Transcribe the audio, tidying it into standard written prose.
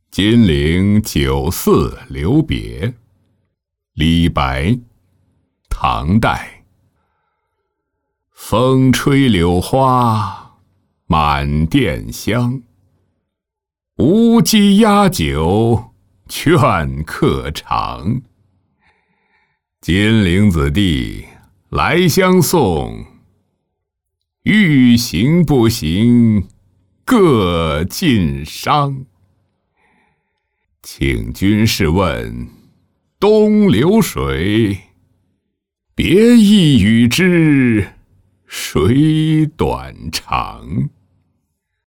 金陵酒肆留别。李白，唐代。风吹柳花满店香，无鸡压酒劝客尝。金陵子弟来相送，欲行不行各尽觞。请君试问东流水，别意与之谁短长？